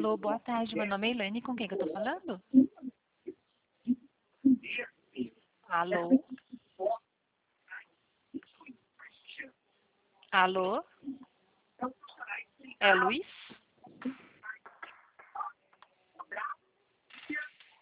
Alô, boa tarde. Meu nome é Elaine. Com quem que eu tô falando? Alô? Alô? É Luiz?